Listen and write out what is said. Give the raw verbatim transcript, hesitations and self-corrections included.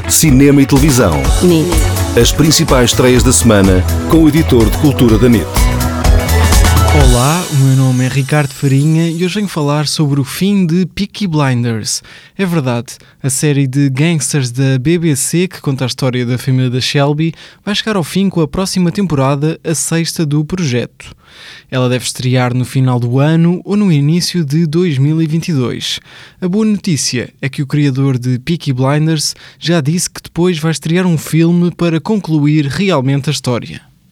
cinema e televisão. N I T. As principais estreias da semana com o editor de cultura da N I T. Olá, o meu nome é Ricardo Farinha e hoje venho falar sobre o fim de Peaky Blinders. É verdade, a série de gangsters da B B C, que conta a história da família da Shelby, vai chegar ao fim com a próxima temporada, a sexta do projeto. Ela deve estrear no final do ano ou no início de dois mil e vinte e dois. A boa notícia é que o criador de Peaky Blinders já disse que depois vai estrear um filme para concluir realmente a história.